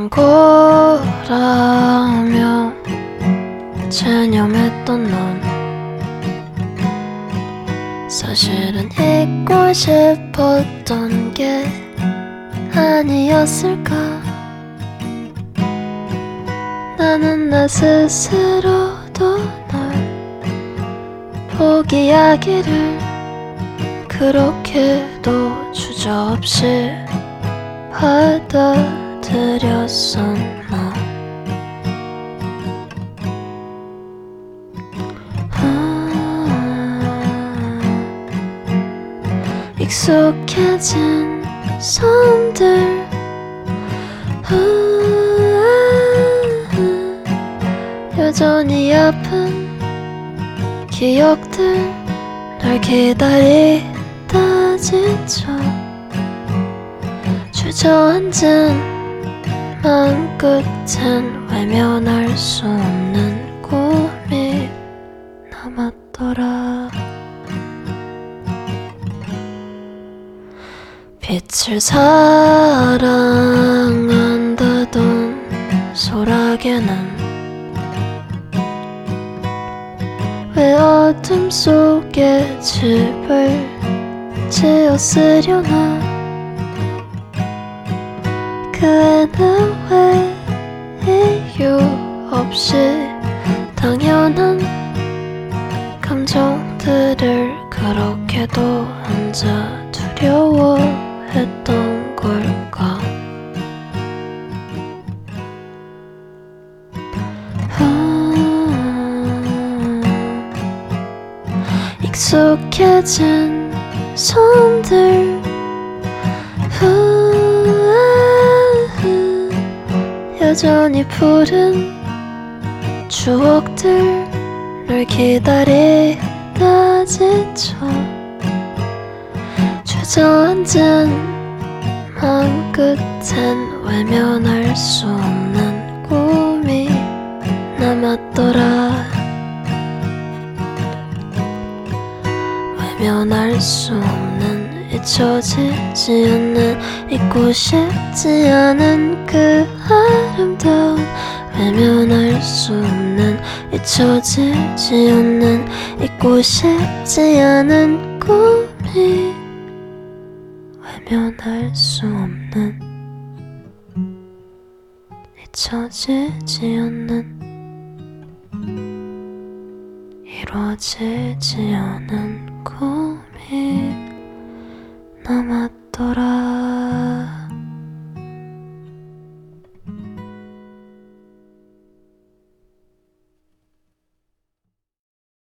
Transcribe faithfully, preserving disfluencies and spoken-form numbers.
난 거라며 체념했던 넌 사실은 잊고 싶었던 게 아니었을까. 나는 나 스스로도 널 포기하기를 그렇게도 주저없이 받아들였었나. 익숙해진 손들 여전히 아픈 기억들 널 기다리다 지쳐 주저앉은 마음 끝엔 외면할 수 없는 꿈이 남았더라. 빛을 사랑한다던 소라게는 왜 어둠 속에 집을 지었으려나. 그 애는 왜 이유 없이 당연한 감정들을 그렇게도 혼자 두려워했던 걸까. 익숙해진 손들 여전히 푸른 추억들 널 기다리다 지쳐 주저앉은 마음 끝엔 외면할 수 없는 꿈이 남았더라. 외면할 수 없는 잊혀지지 않는 잊고 싶지 않은 그 아름다운 외면할 수 없는 잊혀지지 않는 잊고 싶지 않은 꿈이 외면할 수 없는 잊혀지지 않는 이루어지지 않은 꿈이 남았더라.